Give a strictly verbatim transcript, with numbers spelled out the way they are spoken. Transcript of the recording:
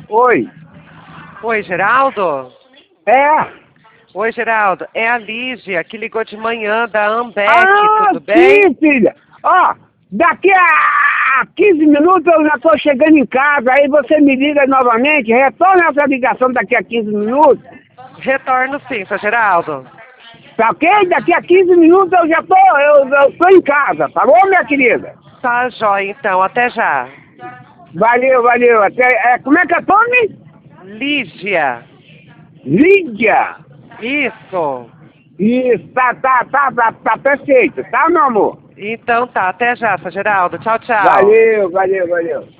Oi. Oi, Geraldo? É. Oi, Geraldo. É a Lígia, que ligou de manhã da Ambev, Ah, tudo bem? sim, filha. Ó, daqui a quinze minutos eu já tô chegando em casa, aí você me liga novamente, retorna essa ligação daqui a quinze minutos, Retorno sim, seu Geraldo. tá ok? Daqui a quinze minutos eu já tô, eu, eu tô em casa, tá bom, minha querida? Tá jóia, então. Até já. Valeu, valeu. Até, é, como é que é o nome? Lígia. Lídia. Isso. Isso, tá, tá, tá, tá, tá perfeito, tá, meu amor? Então tá. Até já, seu Geraldo. Tchau, tchau. Valeu, valeu, valeu.